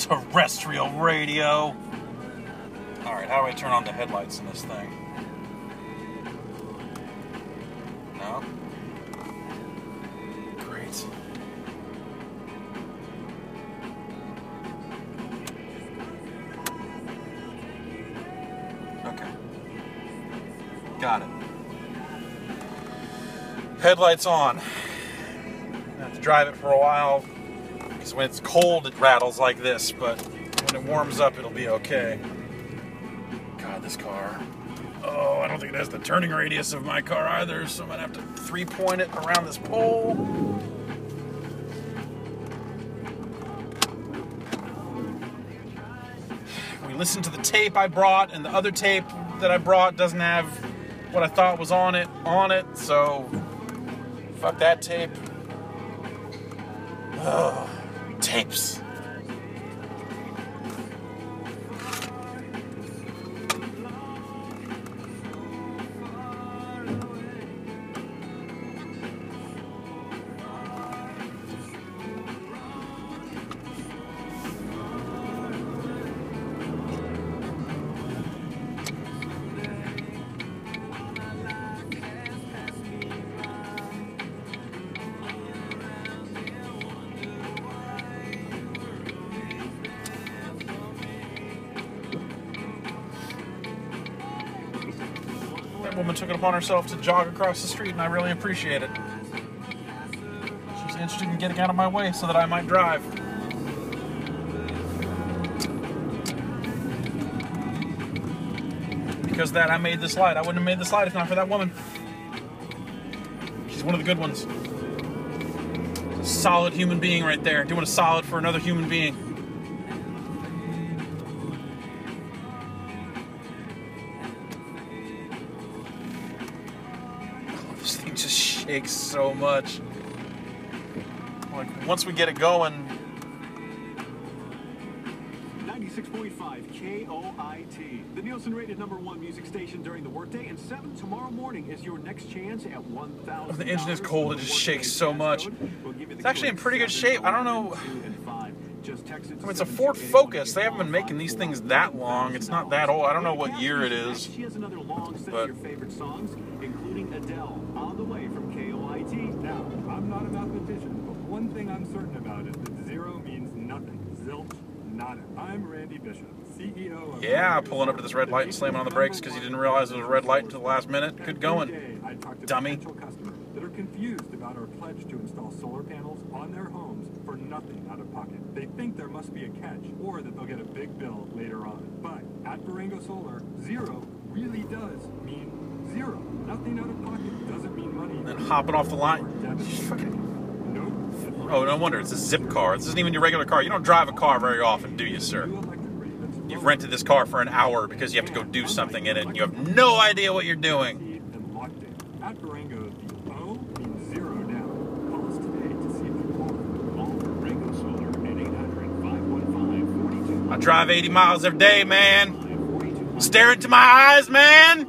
Terrestrial radio. Alright, how do I turn on the headlights in this thing? No? Great. Okay. Got it. Headlights on. I have to drive it for a while, because when it's cold it rattles like this, but when it warms up it'll be okay. God, this car. Oh, I don't think it has the turning radius of my car either, so I'm going to have to 3-point it around this pole. We listened to the tape I brought, and the other tape that I brought doesn't have what I thought was on it, so fuck that tape. Ugh, tapes. Woman took it upon herself to jog across the street, and I really appreciate it. She's interested in getting out of my way so that I might drive. Because of that, I made this light. I wouldn't have made this light if not for that woman. She's one of the good ones. A solid human being right there, doing a solid for another human being. This thing just shakes so much. Like, once we get it going. 96.5 KOIT, the Nielsen-rated #1 music station during the workday, and 7 tomorrow morning is your next chance at $1,000. The engine is cold, it just shakes so much. It's actually in pretty good shape. I don't know. I mean, it's a Ford Focus. They haven't been making these things that long. It's not that old. I don't know what year it is. She has another long set of your favorite songs, including Adele, on the way from KOIT. Now, I'm not a mathematician, but one thing I'm certain about is that zero means nothing. Zilch, nada. I'm Randy Bishop, CEO of... Yeah, pulling up to this red light and slamming on the brakes because you didn't realize it was a red light until the last minute. Good going, I talk to dummy. potential customers that are confused about our pledge to install solar panels on their homes for nothing out of pocket. They think there must be a catch, or that they'll get a big bill later on. But at Barango Solar, zero really does mean zero. Nothing out of pocket doesn't mean money. And then hopping off the line. Oh, no wonder. It's a Zip car. This isn't even your regular car. You don't drive a car very often, do you, sir? You've rented this car for an hour because you have to go do something in it, and you have no idea what you're doing. At Barango, the O means zero now. Call us today to see if you qualify. Call Barango Solar at 800-515-42. I drive 80 miles every day, man. Stare into my eyes, man.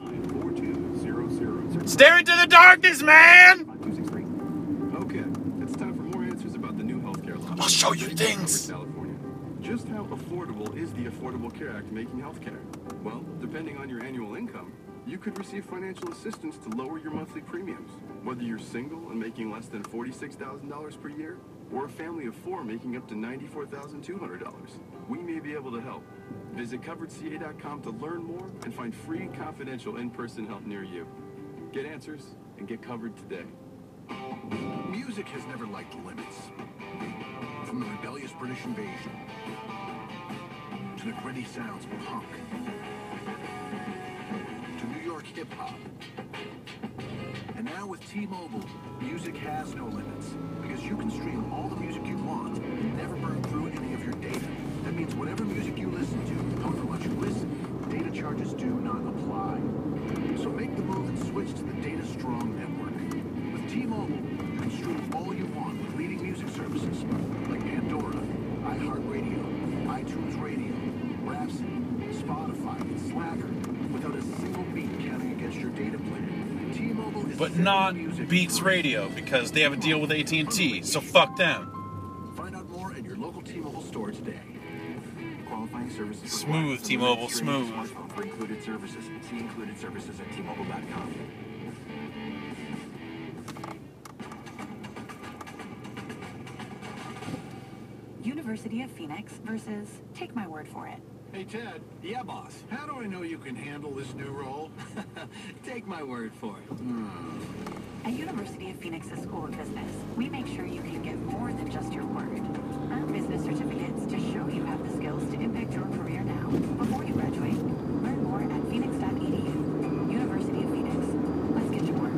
Stare into the darkness, man. Okay, it's time for more answers about the new healthcare law. I'll show you things. California. Just how affordable is the Affordable Care Act making healthcare? Well, depending on your annual income, you could receive financial assistance to lower your monthly premiums. Whether you're single and making less than $46,000 per year, or a family of 4 making up to $94,200, we may be able to help. Visit coveredca.com to learn more and find free, confidential in-person help near you. Get answers and get covered today. Music has never liked limits. From the rebellious British invasion to the gritty sounds of punk to New York hip-hop. And now with T-Mobile, music has no limits because you can stream all the music you want and never burn through any of your data. That means whatever music you listen to, however much you listen, data charges do not apply. So make the move and switch to the Data Strong network. With T-Mobile, you can stream all you want with leading music services like Pandora, iHeartRadio, iTunes Radio, Rhapsody, Spotify, and Slacker without a single beat counting against your data plan. T-Mobile is But not Beats Radio because they have a deal with AT&T, so fuck them. Find out more at your local T-Mobile store today. qualifying services Smooth, T-Mobile, smooth. Smartphone for included services. See included services at T-Mobile.com. University of Phoenix versus Take My Word For It. Hey, Ted. Yeah, boss. How do I know you can handle this new role? Take my word for it. At University of Phoenix's School of Business, we make sure you can give more than just your word. Earn business certificates to show you have the skills to impact your career now, before you graduate. Learn more at phoenix.edu. University of Phoenix. Let's get to work.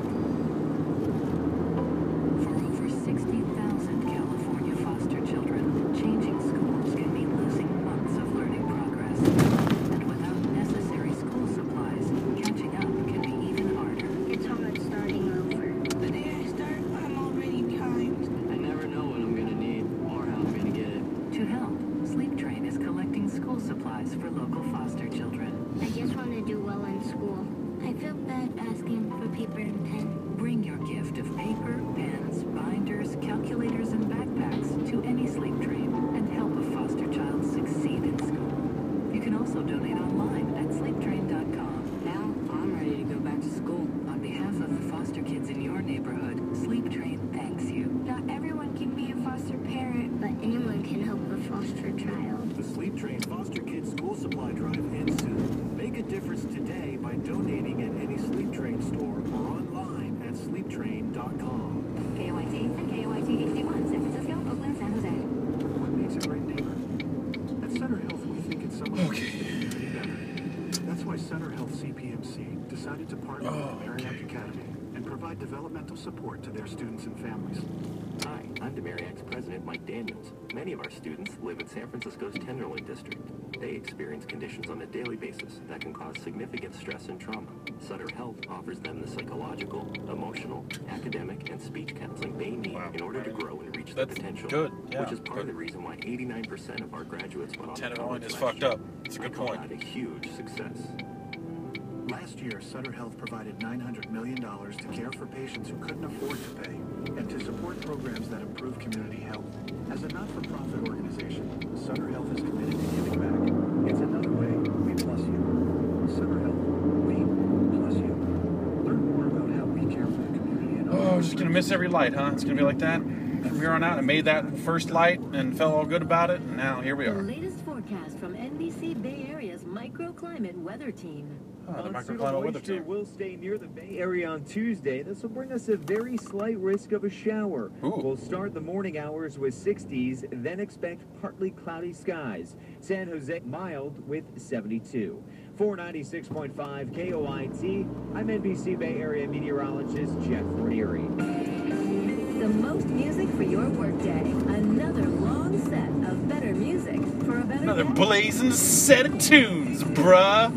For over 60,000 California foster children, changing schools can mean losing months of learning progress. And without necessary school supplies, catching up can be even harder. It's hard starting over. The day I start, I'm already behind. I never know what I'm gonna need or how I'm gonna get it. To help, Sleep Train is collecting school supplies for local foster children. I just want to do well in school. I feel bad asking for paper and pen. Bring your gift of paper, pens, binders, calculators, and backpacks to any Sleep Train and help a foster child succeed in school. You can also donate online at sleeptrain.com. Now I'm ready to go back to school. On behalf of the foster kids in your neighborhood, Sleep Train thanks you. Not everyone can be a foster parent, but anyone can help a foster child. The Sleep Train Foster Kids School Supply Drive ends soon. Make a difference today by donating at any Sleep Train store or online at sleeptrain.com. KOIT and KOIT HD1, San Francisco, Oakland, San Jose. What makes a great neighbor? At Center Health, we think it's someone who makes the community better. That's why Center Health CPMC decided to partner with Mariac Academy and provide developmental support to their students and families. Hi, I'm Demariac's president, Mike Daniels. Many of our students live in San Francisco's Tenderloin district. They experience conditions on a daily basis that can cause significant stress and trauma. Sutter Health offers them the psychological, emotional, academic, and speech counseling they need in order to grow and reach their That's potential. good, yeah, which is part of good. the reason why 89% of our graduates went on to Tenderloin college is last fucked year. up. It's a good I call point. that a huge success. Last year, Sutter Health provided $900 million to care for patients who couldn't afford to pay and to support programs that improve community health. As a not-for-profit organization, Sutter Health is committed to giving back. It's another way we plus you. Sutter Health, we plus you. Learn more about how we care for the community and Oh, just gonna miss every light, huh? It's gonna be like that from here on out. I made that first light and felt all good about it, and now here we The are. latest forecast from NBC Bay Area's microclimate weather team. Oh, the Monsoonal microclimate weather moisture team. will stay near the Bay Area on Tuesday. This will bring us a very slight risk of a shower. Ooh. We'll start the morning hours with 60s, then expect partly cloudy skies. San Jose mild with 72. For 96.5 KOIT, I'm NBC Bay Area meteorologist Jeff Ranieri. The most music for your workday. Another long set of better music for a better Another day. blazing set of tunes, bruh.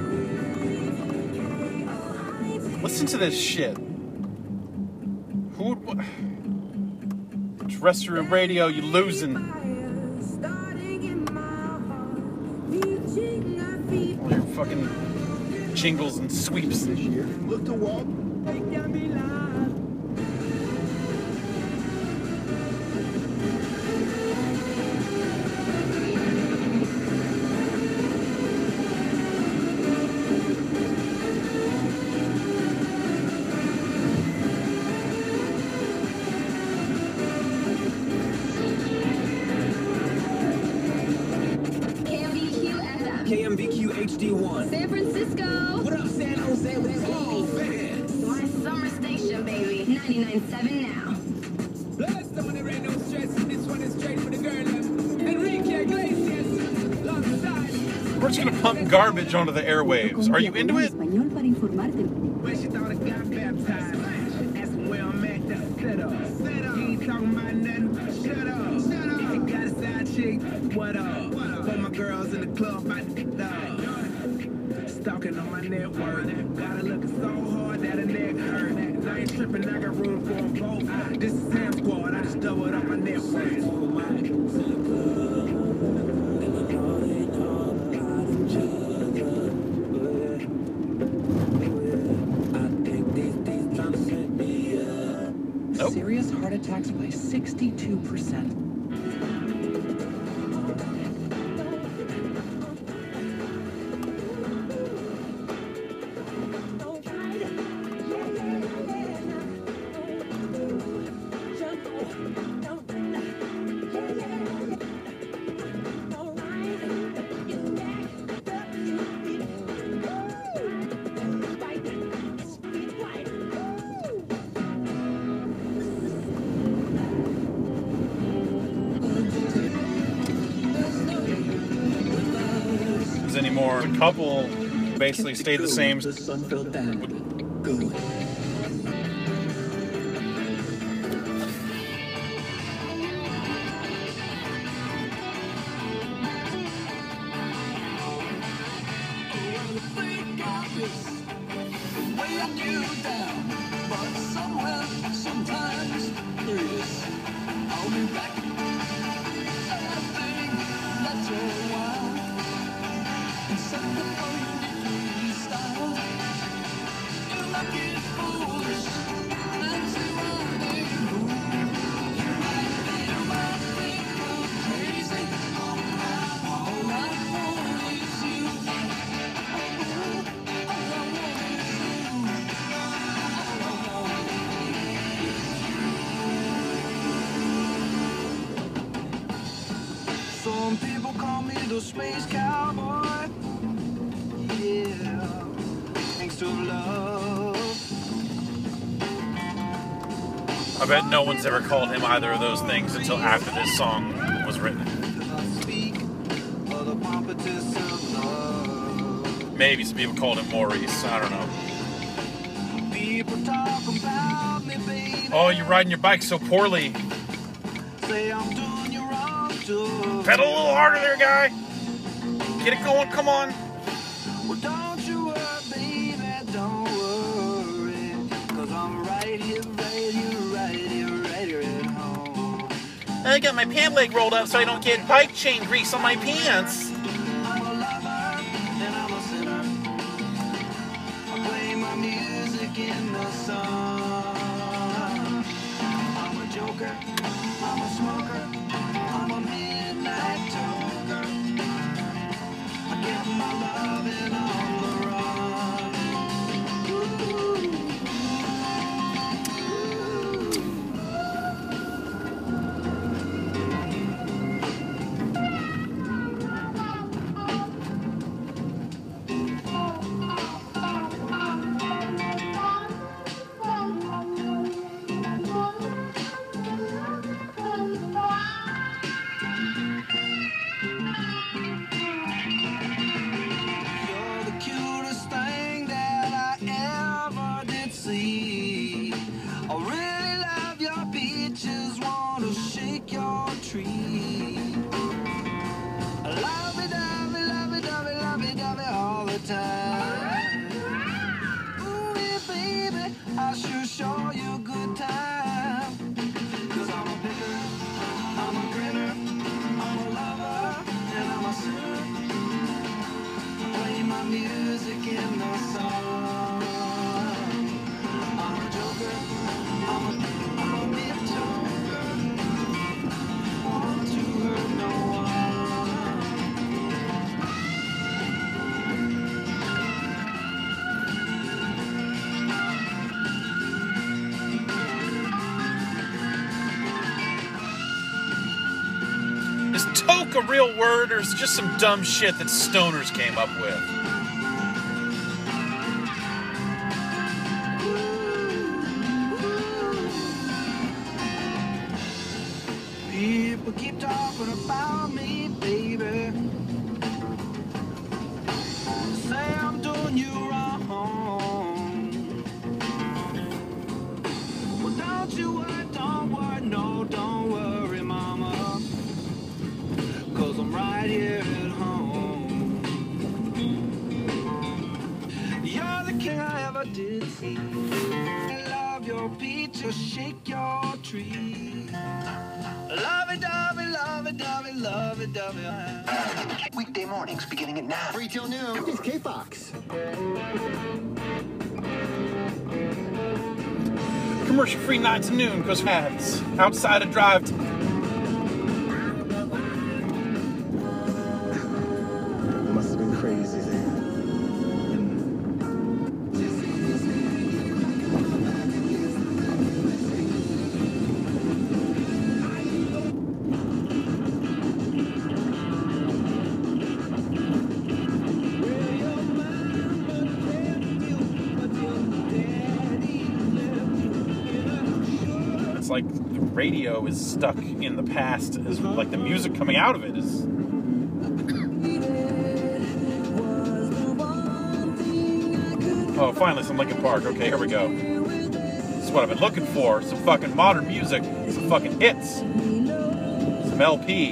Listen to this shit. Who would... Terrestrial radio, you losing. All your fucking jingles and sweeps. This year, look to walk. KMVQ FM. KMVQ HD1. San Francisco. What up, San Jose? Let's go, man. My summer station, baby. 99.7 now. Last time on the radio stress, this one is straight for the girl. Enrique Iglesias, alongside. We're just gonna pump garbage onto the airwaves. Are you into it? Español para informarte. When she thought I got baptized, ask me where I'm at, that's set up. You ain't talking about nothing, shut up. If you got a side chick, what up? For my girls in the club, about to get up. Stalking on my network, got her looking so hard that her neck hurt. I ain't tripping, I got room for them both. This is Sam Squad, I just doubled up my network. Nope. Serious heart attacks by 62%. songs anymore. The couple basically stayed the same. The sun felt bad. Good. Some people call me the space cowboy. Yeah, thanks to love. I bet no one's ever called him either of those things until after this song was written. Maybe some people called him Maurice. I don't know. People talk about me, baby. Oh, you're riding your bike so poorly. Say I'm doing you wrong too. Pedal a little harder there, guy. Get it going, come on. Well, don't you worry, baby, don't worry. Cause I'm right here, right here, right here, right here at home. I got my pant leg rolled up so I don't get bike chain grease on my pants. I'm a lover and I'm a sinner. I play my music in the sun. I'm a joker, I'm a smoker, I'm a midnight toker. I get my loving on the run. You're the cutest thing that I ever did see. I really love your peaches, wanna shake your tree. Lovey-dovey, lovey-dovey, lovey-dovey all the time. Ooh, yeah, baby, I sure show you a good time. Cause I'm a picker, I'm a grinner, I'm a lover, and I'm a sinner. Play my music in the sun. I'm a joker, I'm a mid joker. Want to hurt no one. Is toke a real word, or is it just some dumb shit that stoners came up with? People keep talking about me, baby. Say I'm doing you wrong. Well, don't you worry, don't worry, no, don't worry, mama. Cause I'm right here at home. You're the king I ever did see. I love your peaches, shake your tree. Lovey-dovey, lovey-dovey, lovey-dovey. Weekday mornings beginning at 9. 3 till noon. It's K-Fox. Commercial free 9 to noon, because hats outside a drive. Must have been crazy there. It's like the radio is stuck in the past, as like the music coming out of it is. Oh, finally some Linkin Park. Okay, here we go. This is what I've been looking for. Some fucking modern music. Some fucking hits. Some LP.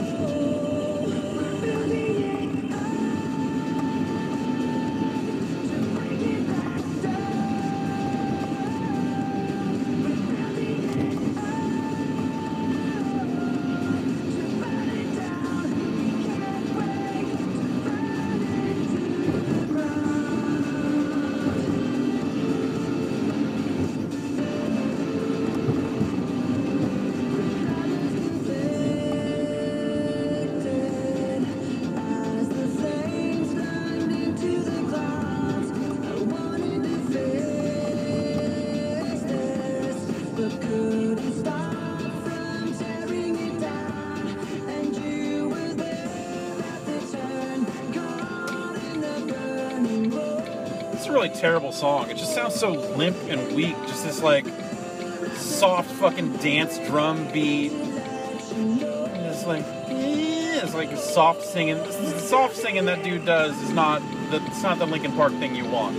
It's a really terrible song. It just sounds so limp and weak. Just this like soft fucking dance drum beat. It's like soft singing. The soft singing that dude does is not it's not the Linkin Park thing you want.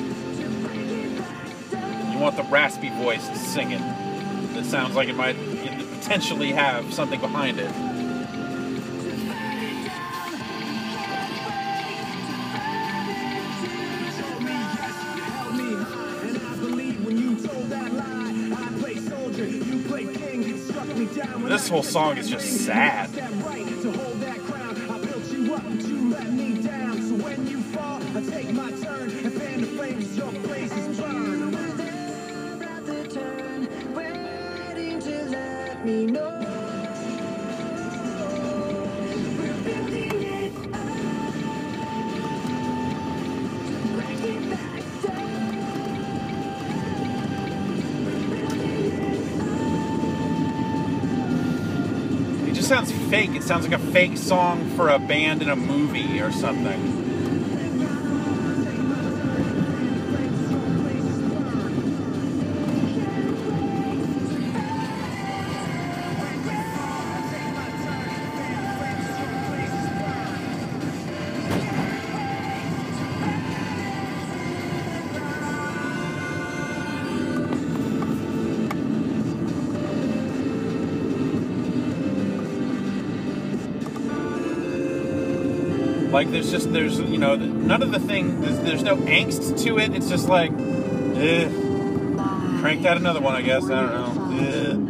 You want the raspy voice singing that sounds like it might potentially have something behind it. This whole song is just sad. It sounds fake. It sounds like a fake song for a band in a movie or something. Like there's you know, none of the thing, there's no angst to it. It's just like, crank that another one, I guess. I don't know.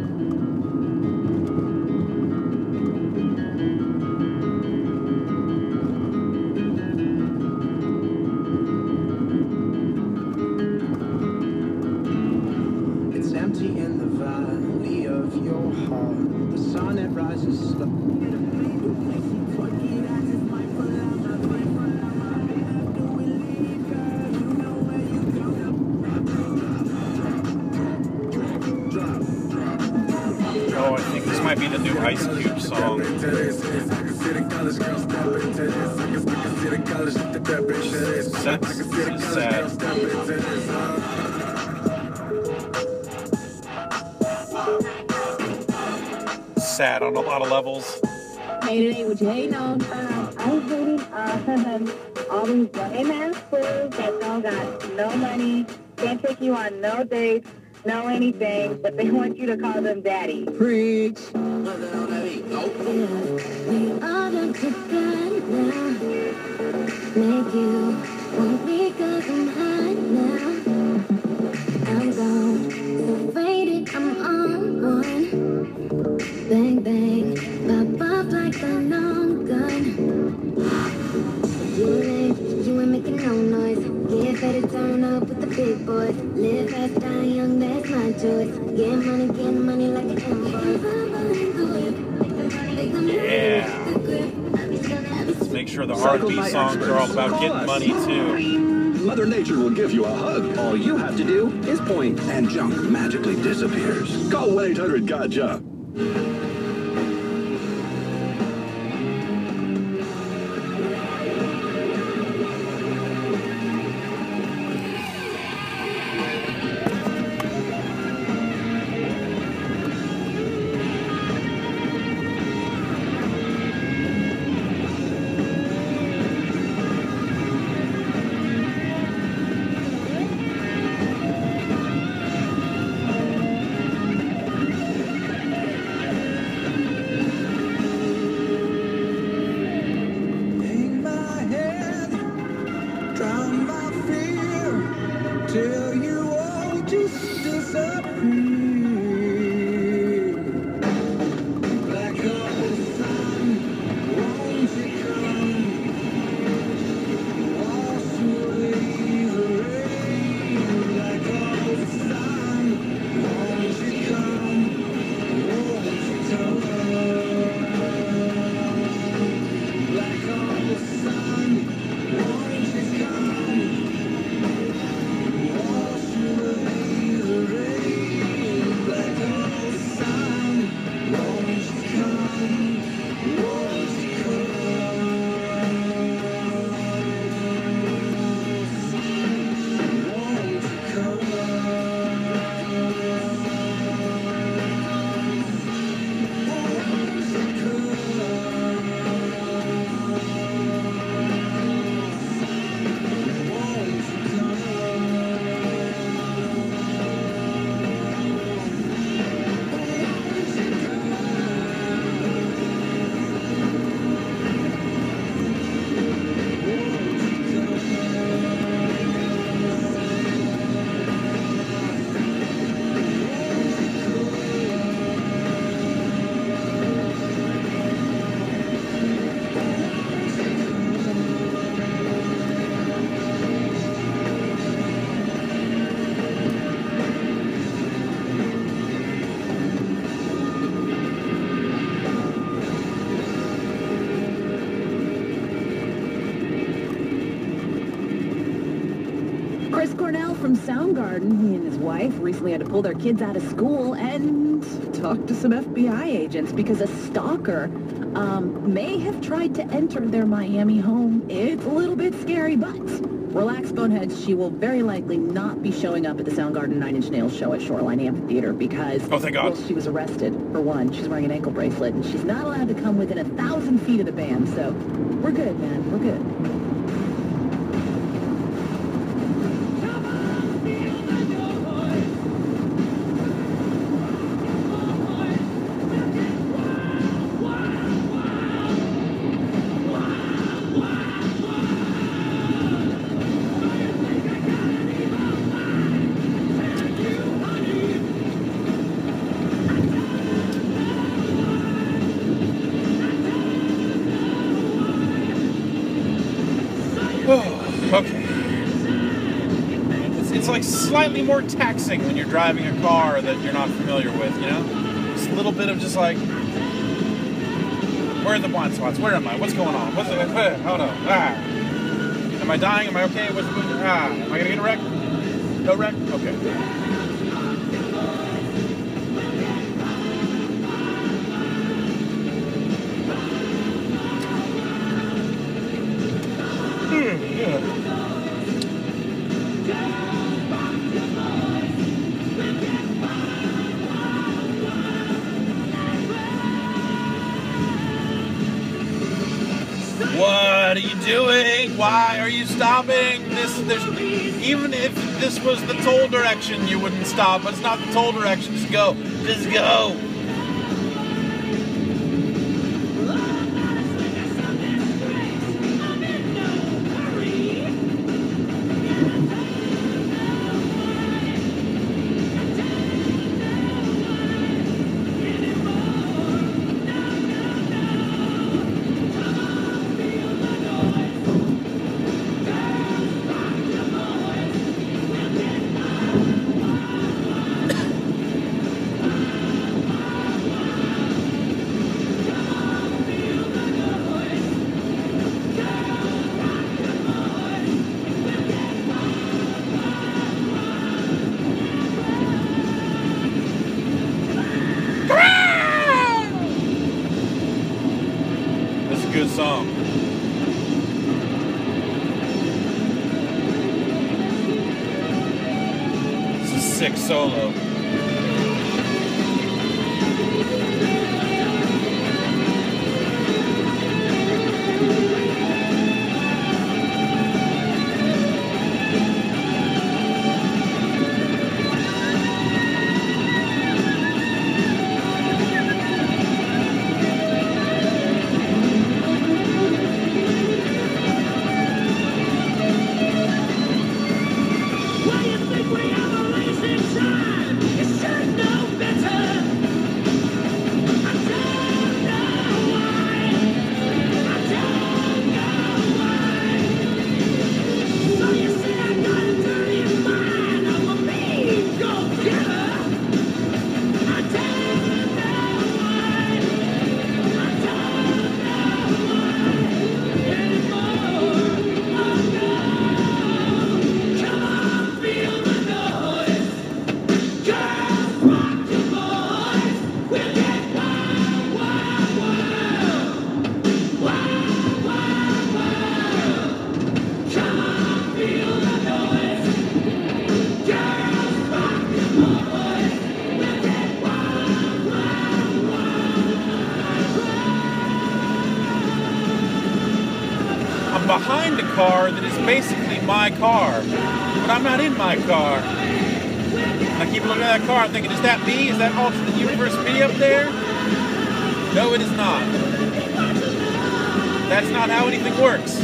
It's empty in the valley of your heart. The sun, it rises slow. Oh, I think this might be the new Ice Cube song. Sad. Sad on a lot of levels. Hey, today, what you hating on? I was hating all these gay-ass fools that don't got no money, can't take you on no dates, no anything, but they want you to call them daddy. Preach. We all done together now. Make you want me 'cause I'm high now. I'm gone, so faded, I'm on one. Bang, bang, pop off like a long gun. You ain't making no noise. Get ready, turn up with the big boys. Live fast, die young, that's my choice. Get money like an invoice. Yeah. Let's make sure the R&B songs are all about getting money too. Mother Nature will give you a hug. All you have to do is point, and junk magically disappears. Call 1-800-GOT-JUNK. Chris Cornell from Soundgarden, he and his wife recently had to pull their kids out of school and talk to some FBI agents because a stalker may have tried to enter their Miami home. It's a little bit scary, but relax, boneheads. She will very likely not be showing up at the Soundgarden 9 Inch Nails show at Shoreline Amphitheater because, oh, thank God. Well, she was arrested, for one. She's wearing an ankle bracelet, and she's not allowed to come within 1,000 feet of the band, so we're good, man. We're good. Okay. It's like slightly more taxing when you're driving a car that you're not familiar with, you know? Just a little bit of just like, where are the blind spots? Where am I? What's going on? What's the, oh no, Am I dying? Am I okay? Am I gonna get a wreck? No wreck? Okay. What are you doing? Why are you stopping? Even if this was the toll direction, you wouldn't stop. But it's not the toll direction. Just go. Just go. Good song. It's a sick solo. Behind a car that is basically my car, but I'm not in my car. And I keep looking at that car, I'm thinking, is that me? Is that alternate universe me up there? No, it is not. That's not how anything works.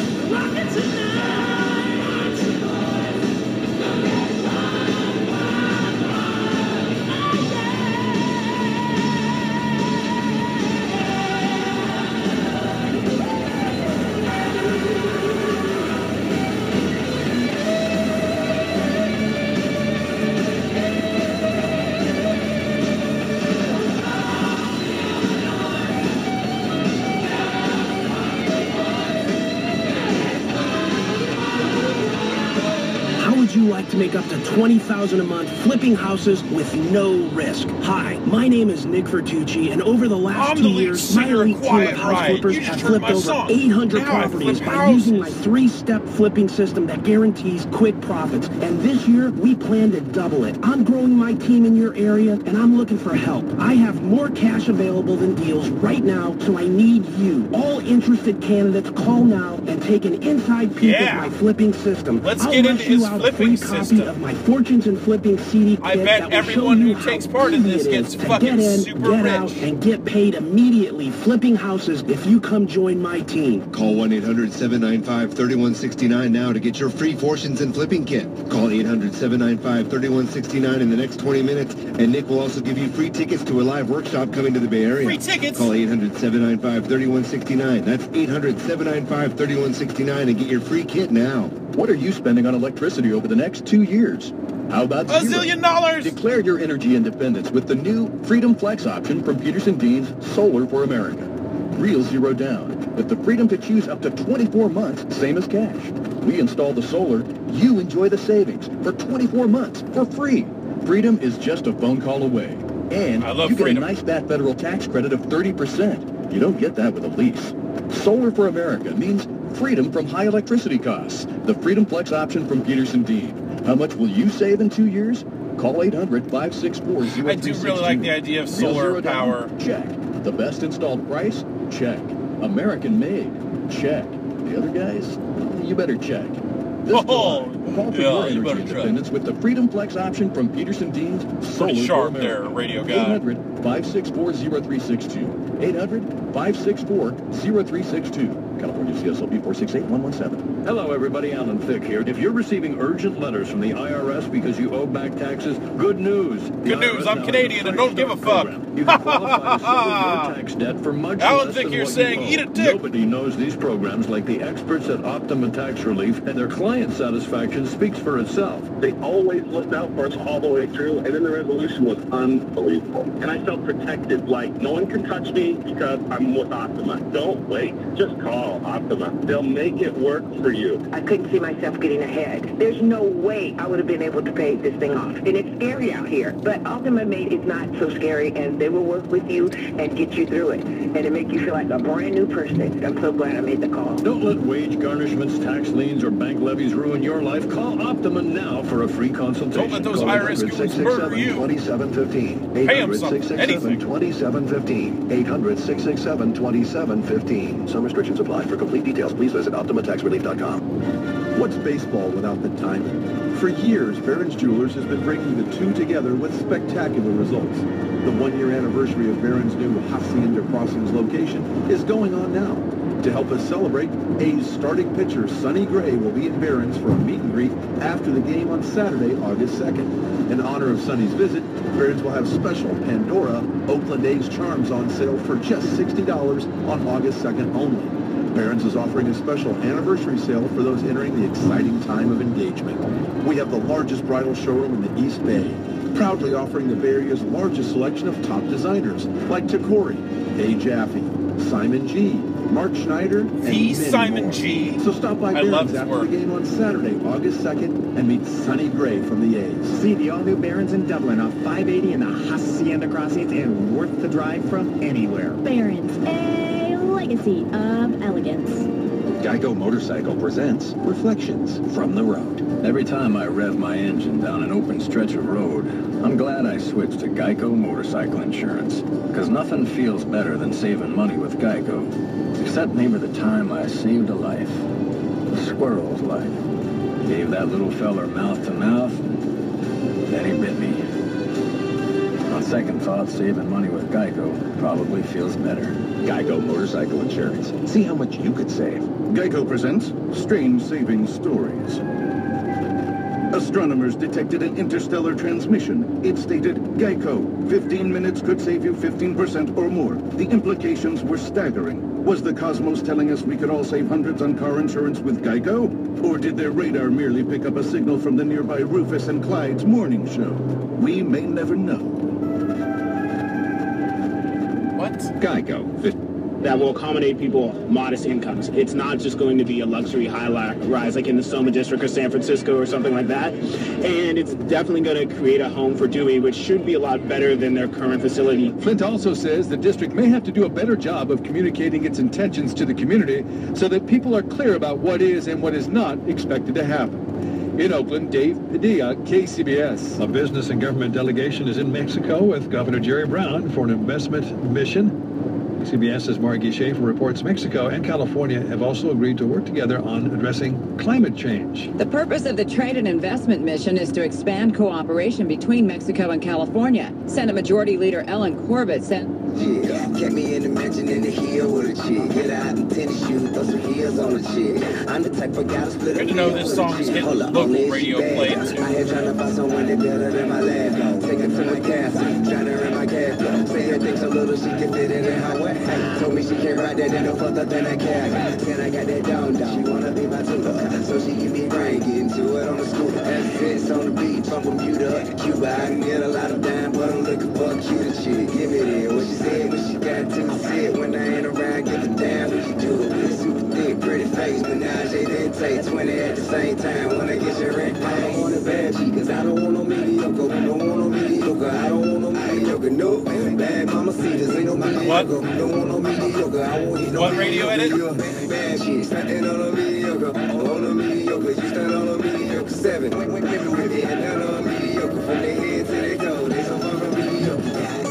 to make up to $20,000 a month flipping houses with no risk. Hi, my name is Nick Vertucci, and over the last 2 years, my elite team of house flippers have flipped over 800 properties by using my 3-step flipping system that guarantees quick profits. And this year, we plan to double it. I'm growing my team in your area, and I'm looking for help. I have more cash available than deals right now, so I need you. All interested candidates, call now and take an inside peek at my flipping system. Let's I'll get rush into you his out flipping a free copy system. of my Fortunes and Flipping CD kit. I bet that will everyone show you who takes part in this gets to fucking get in, super get rich. out, and get paid immediately flipping houses if you come join my team. Call 1-800-795-3169 now to get your free Fortunes and Flipping kit. Call 800-795-3169 in the next 20 minutes, and Nick will also give you free tickets to a live workshop coming to the Bay Area. Free tickets? Call 800-795-3169. That's 800-795-3169 and get your free kit now. What are you spending on electricity over the next 2 years? How about $1 zillion? Declare your energy independence with the new Freedom Flex option from Peterson-Dean's Solar for America. Real zero down, with the freedom to choose up to 24 months, same as cash. We install the solar, you enjoy the savings for 24 months for free. Freedom is just a phone call away. And you get a nice fat federal tax credit of 30%. You don't get that with a lease. Solar for America means freedom from high electricity costs. The Freedom Flex option from Peterson-Dean. How much will you save in 2 years? Call 800-564-0362. I do really like the idea of solar power. Check. The best installed price? Check. American made? Check. The other guys? You better check. This July, call for your energy independence with the Freedom Flex option from Peterson-Dean's Solar Pretty sharp for America. there, radio guy. 800-564-0362. 800-564-0362. California CSLB 468117. Hello, everybody. Alan Thicke here. If you're receiving urgent letters from the IRS because you owe back taxes, good news. Good news. I'm Canadian and don't give a fuck. You can qualify to settle your tax debt for much Alan less Thicke than here what saying, you owe. eat a dick. Nobody knows these programs like the experts at Optima Tax Relief, and their client satisfaction speaks for itself. They always looked out for us all the way through, and then the resolution was unbelievable. And I felt protected, like no one can touch me because I'm with Optima. Don't wait. Just call Optima. They'll make it work for you. I couldn't see myself getting ahead. There's no way I would have been able to pay this thing off. And it's scary out here. But Optima made it not so scary, and they will work with you and get you through it. And it make you feel like a brand new person. I'm so glad I made the call. Don't let wage garnishments, tax liens, or bank levies ruin your life. Call Optima now for a free consultation. Don't let those IRS goons murder you. 2715. Pay them something. Anything. 2715. 800-667-2715. Some restrictions apply. For complete details, please visit OptimaTaxRelief.com. What's baseball without the timing? For years, Barron's Jewelers has been bringing the two together with spectacular results. The one-year anniversary of Barron's new Hacienda Crossings location is going on now. To help us celebrate, A's starting pitcher Sonny Gray will be in Barron's for a meet and greet after the game on Saturday, August 2nd. In honor of Sonny's visit, Barron's will have special Pandora Oakland A's charms on sale for just $60 on August 2nd only. Barron's is offering a special anniversary sale for those entering the exciting time of engagement. We have the largest bridal showroom in the East Bay, proudly offering the Bay Area's largest selection of top designers like Tacori, Day Jaffe, Simon G., Mark Schneider, and many Simon more. G. So stop by Barron's after the game on Saturday, August 2nd, and meet Sonny Gray from the A's. See the all-new Barron's in Dublin off 580 in the Hacienda Crossings and worth the drive from anywhere. Barron's, a legacy of elegance. Geico Motorcycle presents Reflections from the Road. Every time I rev my engine down an open stretch of road, I'm glad I switched to Geico Motorcycle Insurance. Because nothing feels better than saving money with Geico. Except maybe the time I saved a life. A squirrel's life. Gave that little feller mouth to mouth, then he bit me. On second thought, saving money with Geico probably feels better. Geico Motorcycle Insurance. See how much you could save. Geico presents Strange Saving Stories. Astronomers detected an interstellar transmission. It stated, Geico, 15 minutes could save you 15% or more. The implications were staggering. Was the cosmos telling us we could all save hundreds on car insurance with Geico? Or did their radar merely pick up a signal from the nearby Rufus and Clyde's morning show? We may never know. What? Geico. that will accommodate people modest incomes. It's not just going to be a luxury high-rise like in the Soma District or San Francisco or something like that. And it's definitely going to create a home for Dewey, which should be a lot better than their current facility. Flint also says the district may have to do a better job of communicating its intentions to the community so that people are clear about what is and what is not expected to happen. In Oakland, Dave Padilla, KCBS. A business and government delegation is in Mexico with Governor Jerry Brown for an investment mission. CBS's Margie Schaefer reports Mexico and California have also agreed to work together on addressing climate change. The purpose of the Trade and Investment Mission is to expand cooperation between Mexico and California. Senate Majority Leader Ellen Corbett said, Yeah, get me in the mansion in the hill with a chick. Get out in tennis shoes, throw some heels on the chick. I'm the type of guy to split Good to know this song is getting local radio play too. I had trying to find someone that better than my last one. Take her to my castle, trying to rent my cash flow. Say her dick so little she can fit it in her way. Told me she can't ride that in no fucked up in that cab. Then I got that down. She wanna be my tutor, so she give me rain, getting to it on the scooter. S6 on the beach from Bermuda to Cuba. I can get a lot of dime, but I'm looking for a cuter chick. Give me that, what she said, what she got to say. When I ain't around, give a damn what you do. Super thick, pretty face, menage, then take 20 at the same time. When I get your rent, I don't want a bad chick, cause I don't want no mediocre. Don't want no mediocre, I don't want no mediocre. No, bad mama see this ain't no mediocre. Don't want no mediocre, I want you. What radio edit? Bad shit, standing on a mediocre. On a mediocre, you stand on a mediocre. 7, yeah, down on a mediocre. From their head to their toe, they so far from mediocre.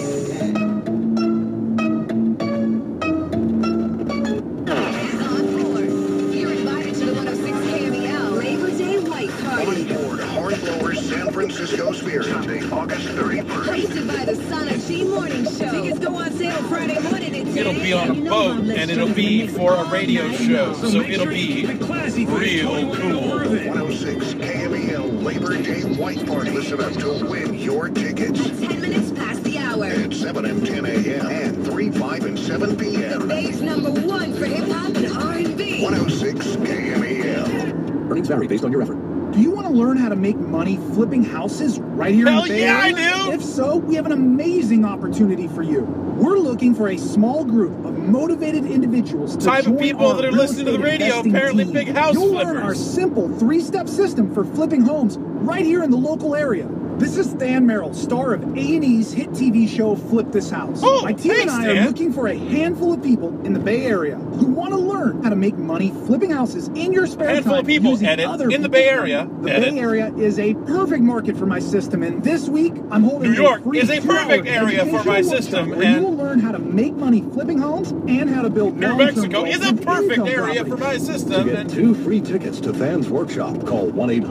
San Francisco Spirit, Sunday, August 31st. Hosted by the Sana G Morning Show. Tickets go on sale Friday morning at 10 It'll be on a boat, and it'll be for a radio show, so it'll be real cool. 106 KMEL Labor Day White Party. Listen up to win your tickets. At 10 minutes past the hour. At 7 and 10 a.m. and 3, 5, and 7 p.m. The Bay's #1 for hip-hop and R&B. 106 KMEL. Earnings vary based on your effort. Do you want to learn how to make money flipping houses right here in the Bay Area? Hell yeah, I do! If so, we have an amazing opportunity for you. We're looking for a small group of motivated individuals to type join of people our that are real listening to the estate radio, investing apparently team. big house You'll flippers. learn our simple 3-step system for flipping homes right here in the local area. This is Stan Merrill, star of A&E's hit TV show Flip This House. Oh, My team and I are looking for a handful of people in the Bay Area who want to learn how to make money flipping houses in your spare Handful time of people, using edit, other in the people's Bay money. Area, The edit. Bay Area is a perfect market for my system, and this week I'm holding New York a free is a perfect 2-hour area for my educational system, workshop where you and will learn how to make money flipping homes and how to build New long-term Mexico wealth is a with perfect income area for properties. my To system. get 2 free tickets to Fans Workshop, call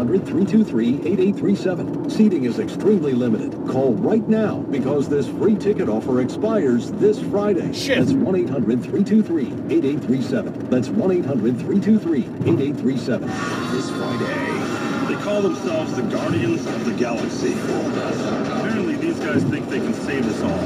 1-800-323-8837. Seating is extremely limited. Call right now because this free ticket offer expires this Friday. That's 1-800-323-8837. That's 1-800-323-8837. This Friday, they call themselves the Guardians of the Galaxy. Apparently, these guys think they can save us all.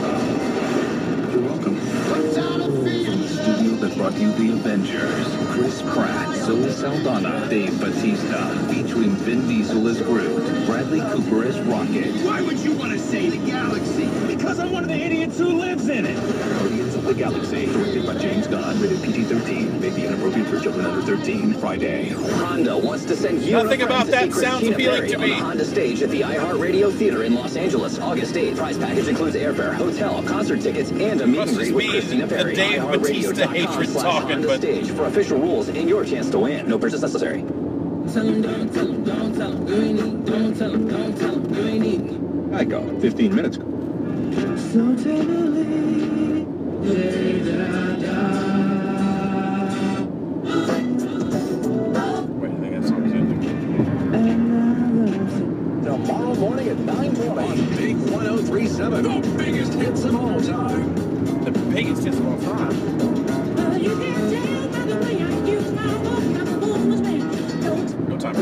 You're welcome. From the studio that brought you The Avengers, Chris Pratt, Zoe Saldana, Dave Bautista, featuring Vin Diesel as Groot, Bradley Cooper as Rocket. Why would you want to say the galaxy? Because I'm one of the idiots who lives in it. Guardians of the Galaxy, directed by James Gunn, rated PG-13, may be inappropriate for children under 13. Friday. Honda wants to send you Nothing about that sounds appealing to on the me. Honda stage at the iHeartRadio Theater in Los Angeles, August 8th. Prize package includes airfare, hotel, concert tickets, and a meet and greet with Christina Perry. Dave Bautista hatred talking, but stage for official rules and your chance to win. No purchase necessary. Tell him, don't tell him, don't tell him, you ain't eating. Don't tell him, don't tell him, you ain't eating. Geico, 15 minutes. So tenderly, day that I die. Wait, I think that song's ending. Tomorrow morning at 9:20 on Big 1037. The biggest hits of all time. The biggest hits of all time. No time.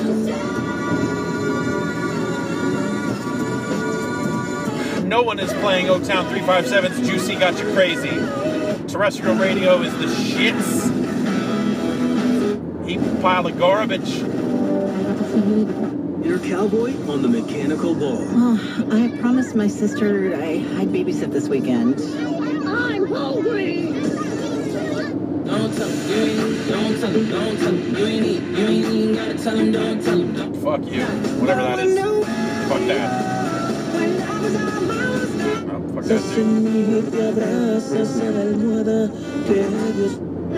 No one is playing O-Town 357's Juicy Got You Crazy. Terrestrial radio is the shits. Heap pile of garbage. Inner cowboy on the mechanical bull. Oh, I promised my sister I'd babysit this weekend. I'm hungry. Fuck you. Whatever that is. Fuck that. Oh, fuck that too.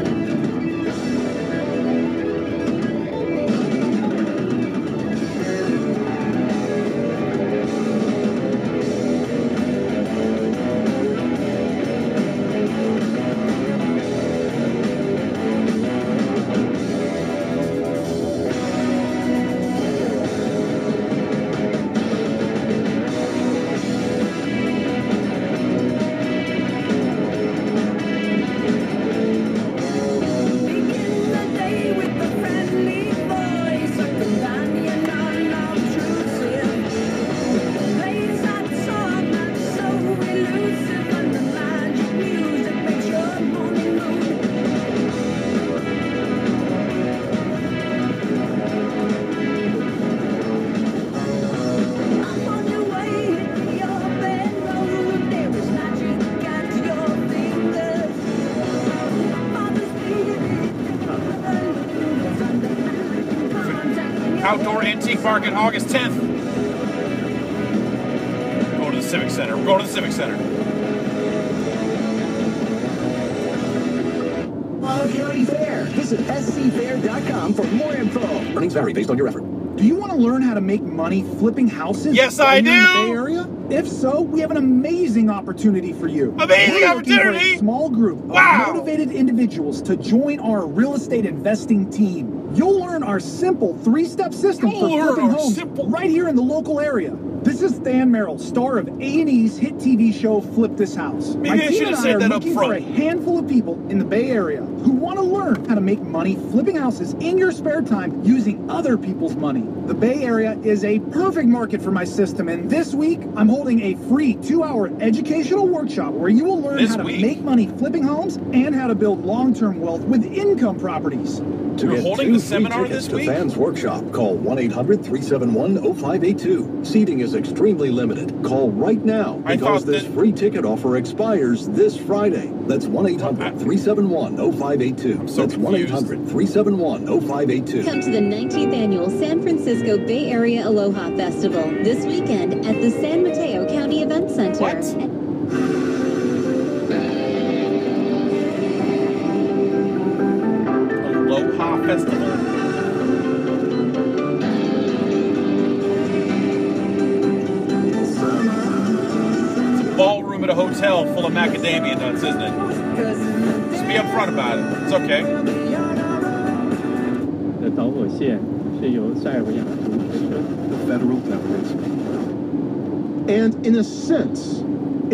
Outdoor Antique Market, August 10th. Go to the Civic Center. We're going to the Civic Center. County Fair. Visit scfair.com for more info. Earnings vary based on your effort. Do you want to learn how to make money flipping houses? Yes, I do. In the Bay Area? If so, we have an amazing opportunity for you. Amazing opportunity! We're looking for a small group of motivated individuals to join our real estate investing team. You'll learn our simple 3-step system for flipping homes right here in the local area. This is Stan Merrill, star of A&E's hit TV show Flip This House. Maybe I should have said that up front. For a handful of people in the Bay Area who want to learn how to make money flipping houses in your spare time using other people's money. The Bay Area is a perfect market for my system, and this week I'm holding a free 2-hour educational workshop where you will learn how to make money flipping homes and how to build long-term wealth with income properties. To We're get holding 2 the free seminar tickets this to week? Fans Workshop, call 1-800-371-0582. Seating is extremely limited. Call right now because this free ticket offer expires this Friday. That's 1-800-371-0582. That's 1-800-371-0582. Come to the 19th annual San Francisco Bay Area Aloha Festival this weekend at the San Mateo County Event Center. Aloha Festival. It's a ballroom at a hotel full of macadamia nuts, isn't it? Just be upfront about it. It's okay. 的导火线是由塞尔维亚族推升。The federal government. And in a sense,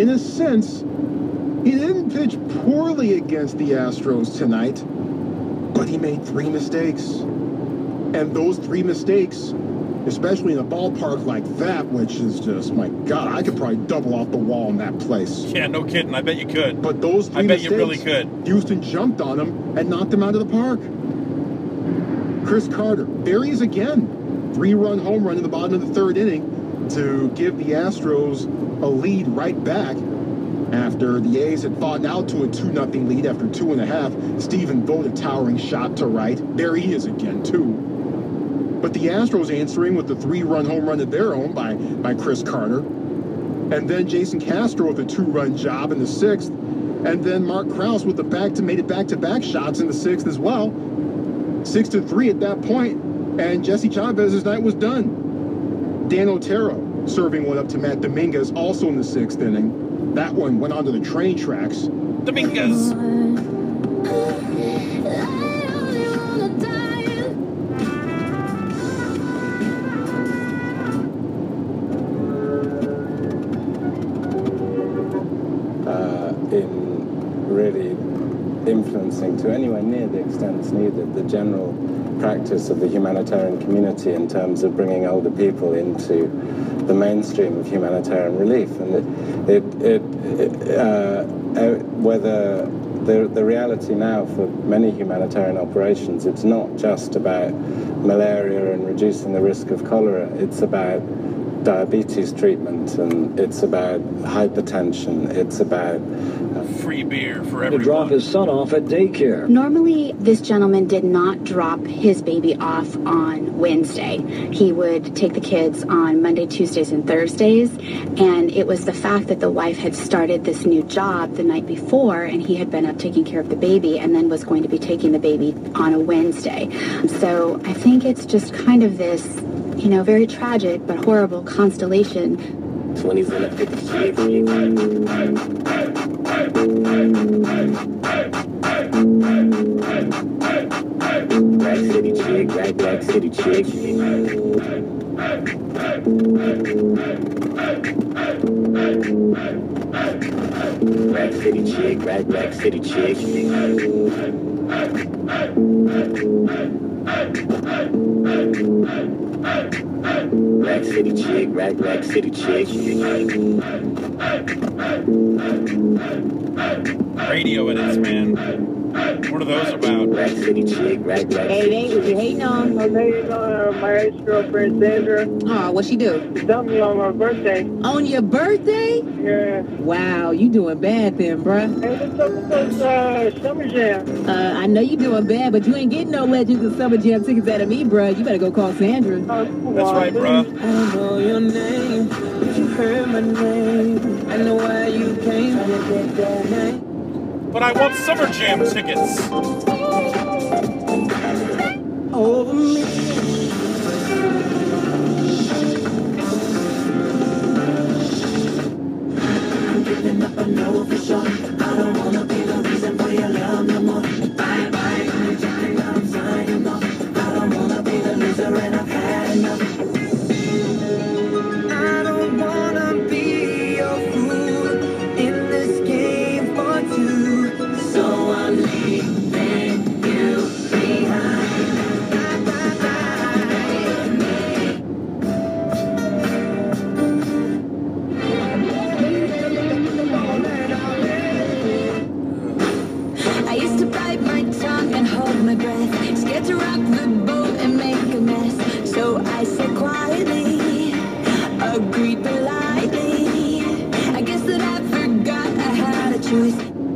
he didn't pitch poorly against the Astros tonight, but he made 3 mistakes. And those 3 mistakes, especially in a ballpark like that, which is just, my God, I could probably double off the wall in that place. Yeah, no kidding. I bet you could. But those 3 I bet mistakes, you really could. Houston jumped on him and knocked him out of the park. Chris Carter, there he is again. 3-run home run in the bottom of the 3rd inning to give the Astros a lead right back after the A's had fought out to a 2-0 lead after 2.5. Stephen Vogt, a towering shot to right. There he is again, too. But the Astros answering with the 3-run home run of their own by Chris Carter. And then Jason Castro with a 2-run job in the 6th. And then Mark Krause with made it back-to-back shots in the 6th as well. 6-3 at that point, and Jesse Chavez's night was done. Dan Otero serving one up to Matt Dominguez, also in the 6th inning. That one went onto the train tracks. Dominguez. In really influencing to anywhere near the extent that's needed the general practice of the humanitarian community in terms of bringing older people into the mainstream of humanitarian relief. And whether the reality now for many humanitarian operations, it's not just about malaria and reducing the risk of cholera, it's about diabetes treatment, and it's about hypertension, it's about free beer for everyone. To drop his son off at daycare. Normally, this gentleman did not drop his baby off on Wednesday. He would take the kids on Monday, Tuesdays, and Thursdays, and it was the fact that the wife had started this new job the night before, and he had been up taking care of the baby, and then was going to be taking the baby on a Wednesday. So I think it's just kind of this, you know, very tragic but horrible constellation. 20s and a 50 Rack City chick, Rack City chick. Rack City chick, Rack City chick. Rack City chick, Rack City chick. Radio edits, man. What are those about? Rack City chick, Rack Hey, ain't what you hating on? I'm hating on my ex-girlfriend Sandra. Oh, what she do? She dumped me on my birthday. On your birthday? Yeah. Wow, you doing bad then, bruh. Hey, what's up with those Summer Jam? I know you doing bad, but you ain't getting no Legends of Summer Jam tickets out of me, bruh. You better go call Sandra. That's right, bruh. I don't know your name, but you heard my name. I know why you came to get that night. But I want Summer Jam tickets. Over me. I'm giving up, I know for sure. I don't wanna be the reason for your love no more. Bye bye, I'm rejecting, I'm signing off. I don't wanna be the loser and I've had enough. I don't wanna be your fool in this game for two. So I'm leaving you behind. I used to bite my tongue and hold my breath, scared to rock the boat and make a mess. So I said quietly, agreed politely. I guess that I forgot I had a choice.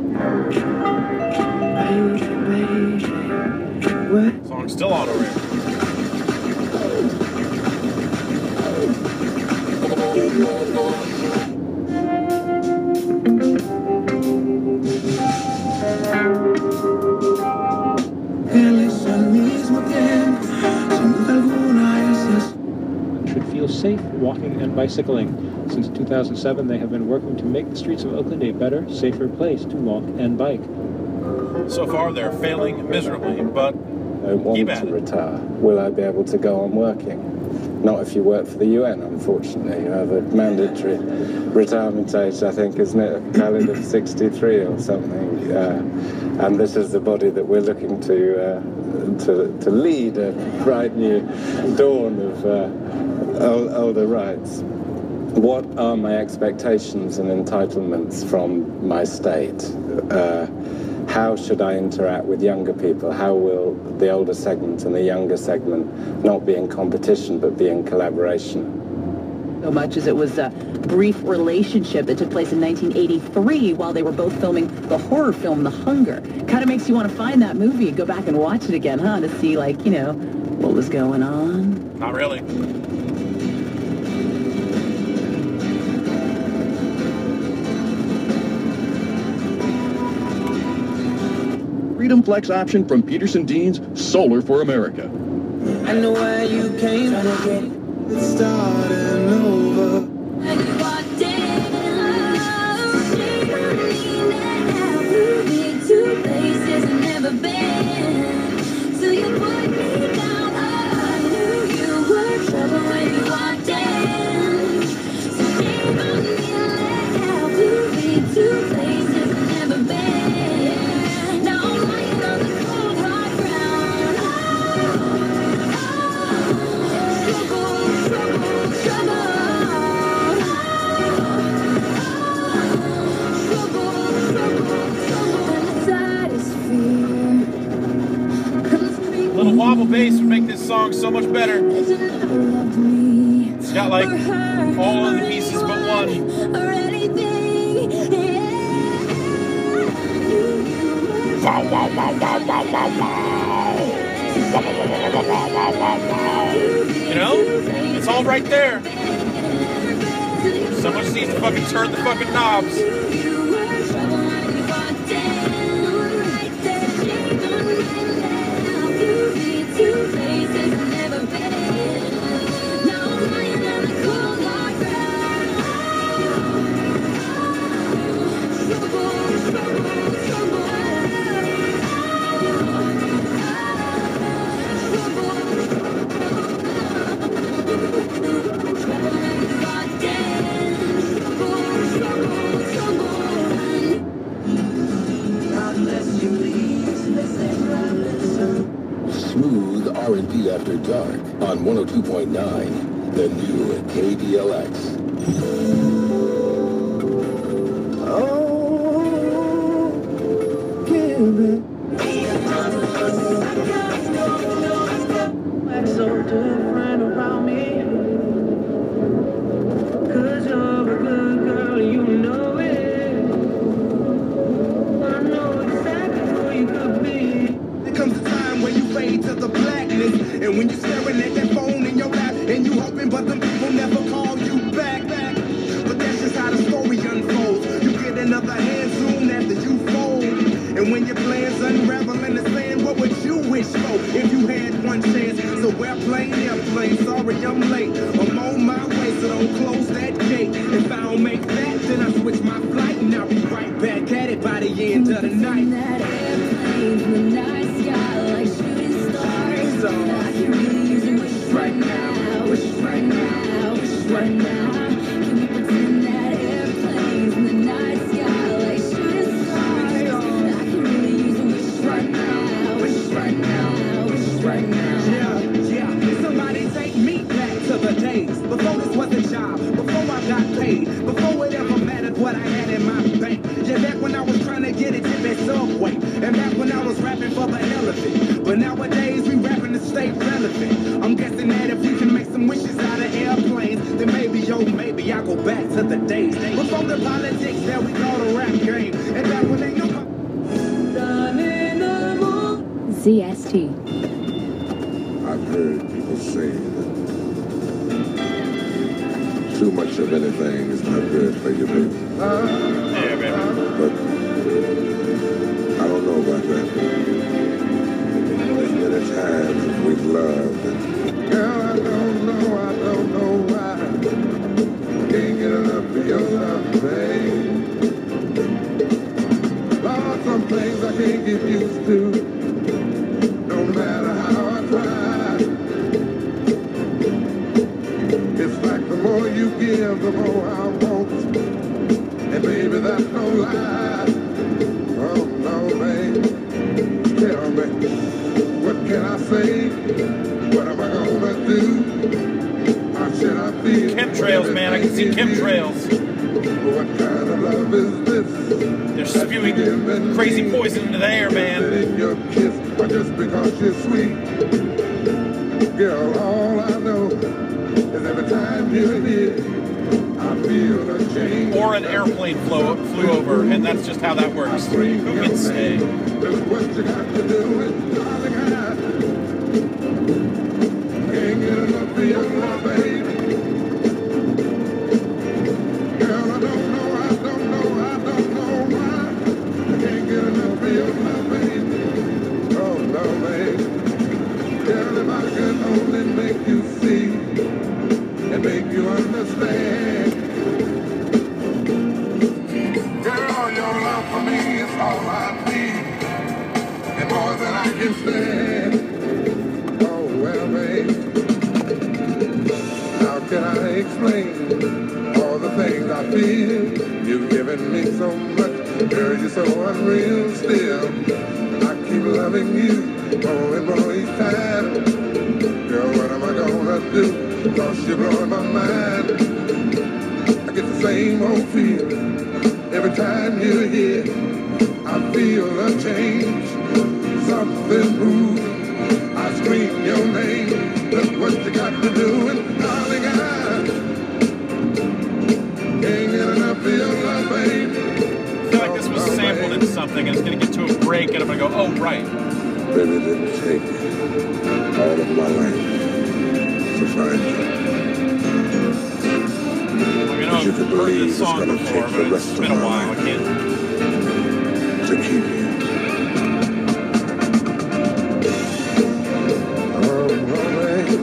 Song's still on over here. Should feel safe walking and bicycling. Since 2007, they have been working to make the streets of Oakland a better, safer place to walk and bike. So far, they're failing miserably, but I want to retire. Will I be able to go on working? Not if you work for the UN, unfortunately. You have a mandatory retirement age, I think, isn't it? Valid of 63 or something. And this is the body that we're looking to lead a bright new dawn of older rights. What are my expectations and entitlements from my state? How should I interact with younger people? How will the older segment and the younger segment not be in competition but be in collaboration? So much as it was a brief relationship that took place in 1983 while they were both filming the horror film The Hunger. Kind of makes you want to find that movie and go back and watch it again, huh? To see, like, you know, what was going on. Not really. Freedom Flex option from Peterson Dean's Solar for America. I know why you came to get it started over. Two places I've never been. So you put me down. I knew you were trouble when you walked in. So shame on me, now we'll be two places I've never been. Now I'm lying on the cold hard ground. A little wobble bass would make this song so much better. It's got like all of the pieces but one. You know? It's all right there. Someone just needs to fucking turn the fucking knobs. Smooth R&B after dark on 102.9, the new KDLX. What's so different about me? 'Cause you're a good girl, you know it. I know exactly who you could be. There comes a time where you fade to the blackness, and when you're staring at that phone in your lap, and you hoping but them people never call you back. But that's just how the story unfolds. You get another hand soon after you fold, and when your plans unravel in the sand, what would you wish for if you had one chance? So airplane, sorry I'm late. I'm on my way, so don't close that gate. If I don't make that, then I switch my flight, and I'll be right back at it by the end of the night. That airplane in the night sky like shooting stars. I can really use a wish right now, wish right now, wish right now. Can we pretend that airplanes in the night sky like shooting stars? I can really use a wish right now, wish right now, wish right now. Yeah, somebody take me back to the days before this was a job, before I got paid, before it ever mattered what I had in my bank. Yeah, back when I was trying to get it to that Subway, and back when I was rapping for the hell of it. But nowadays we rapping to stay relevant. I'm guessing that if we can make some wishes out of airplanes, then maybe, maybe I go back to the days before the politics that we call the rap game, and back when they knew. ZST. I've heard people say that too much of anything is not good for you, baby. Yeah, baby. But I don't know about that. There's many times we've loved. And girl, I don't know why. Can't get enough of your love, babe. Lord, some things I can't get used to. No matter how I try, it's like the more you give, the more I want. And baby, that's no lie. Oh no, babe. Tell me, what can I say? What am I gonna do? How should I feel? Chemtrails, man. I can see chemtrails. What kind of love is this? They're spewing crazy poison into the air, man. Your kiss, or just because you're sweet. Girl, all I know is every time you're here, I feel a change. Or an airplane flew over, and that's just how that works. Who can say? That's what you got to do, and darling, I can't get enough of your love, baby. Girl, I don't know why. I can't get enough of your love, baby. Oh, no, baby. Girl, if I could only make you see and make you understand. Girl, your love for me is all I need, and more than I can stand. Oh, well, babe, how can I explain all the things I feel? You've given me so much, girl, you're so unreal still. I keep loving you more and more each time. Girl, what am I gonna do? 'Cause you're blowing my mind. I get the same old feeling every time you're here. I feel a change, something moves. I scream your name. Look what you got to do, and darling, I can't get enough of your love, babe. I feel like this was sampled into something, and it's going to get to a break, and I'm going to go Oh, right. Baby, it didn't take all of my life to find you. I mean, But you could believe it's song going to before, take but the it's rest of been a my while. I life can't. to keep you. Oh, baby.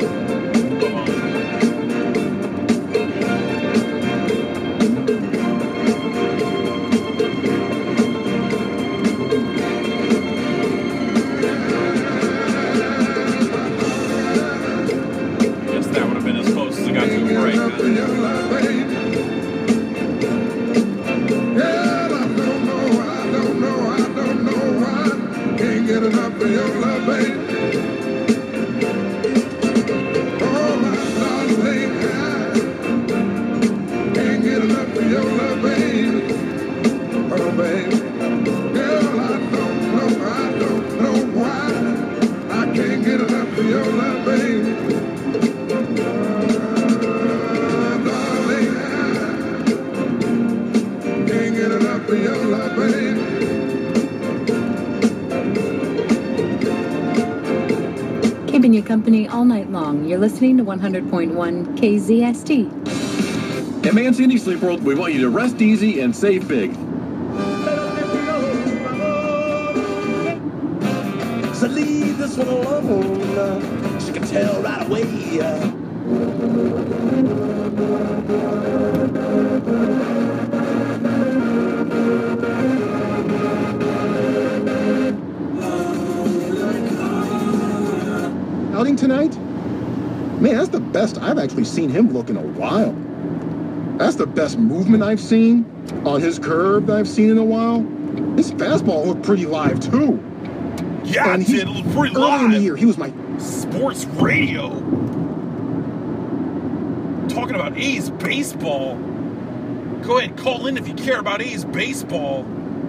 Guess that would have been as close as I got to a break. Yeah, I don't know why. Can't get enough of your love, baby. Oh, my darling, can't get enough of your love, baby. Oh, baby. Girl, I don't know why. I can't get enough of your love, baby. Darling, can't get enough of your love, baby. Keeping you company all night long. You're listening to 100.1 KZST. At Mancini Sleep World, we want you to rest easy and save big. So leave this one alone. She can tell right away. Outing tonight? Man, that's the best I've actually seen him look in a while. That's the best movement I've seen on his curve that I've seen in a while. His fastball looked pretty live, too. Yeah, and it did. It looked pretty early live. in the year, he was my Sports radio. Talking about A's baseball. Go ahead, call in if you care about A's baseball.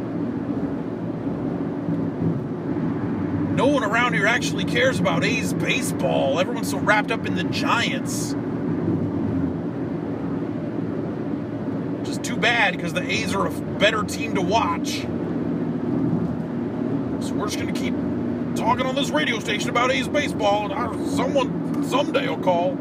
No one around here actually cares about A's baseball. Everyone's so wrapped up in the Giants. Just too bad, because the A's are a better team to watch. So we're just going to keep talking on this radio station about A's baseball, and someone someday will call.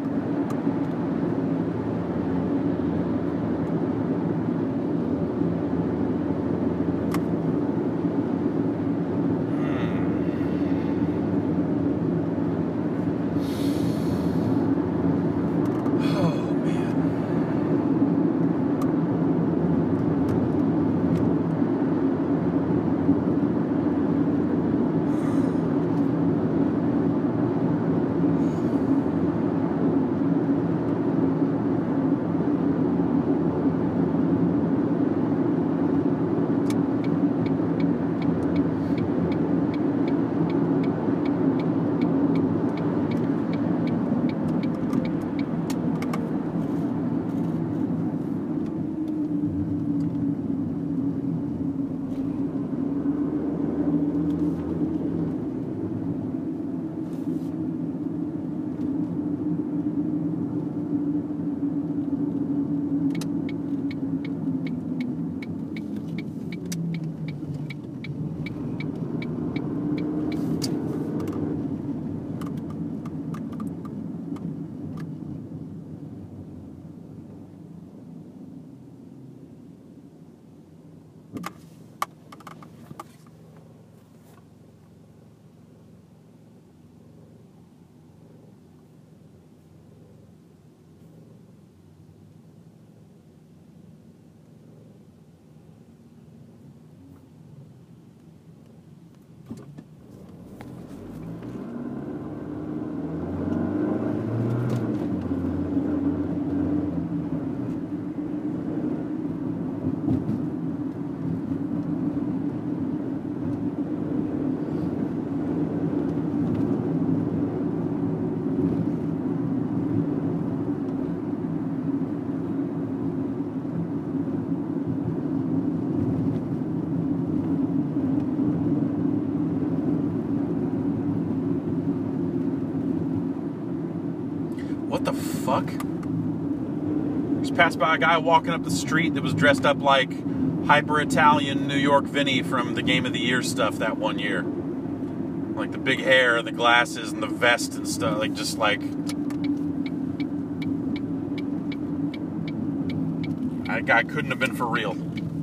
What the fuck? Just passed by a guy walking up the street that was dressed up like hyper Italian New York Vinny from the Game of the Year stuff that one year. Like the big hair, the glasses, and the vest and stuff. Like, just like... That guy couldn't have been for real.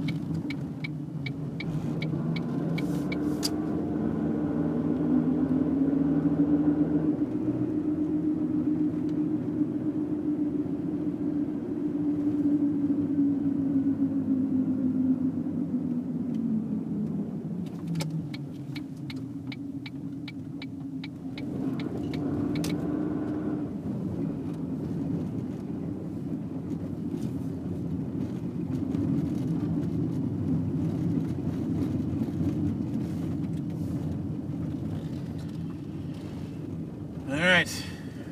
All right.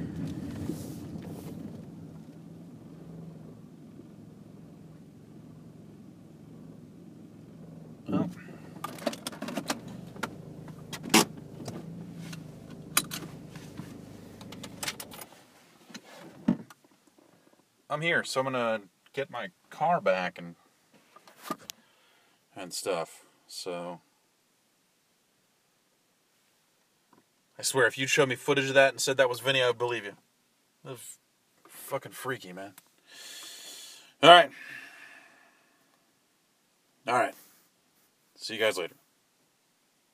Well. I'm here, so I'm gonna get my car back and stuff. So I swear, if you'd showed me footage of that and said that was Vinny, I would believe you. That was fucking freaky, man. All right. See you guys later.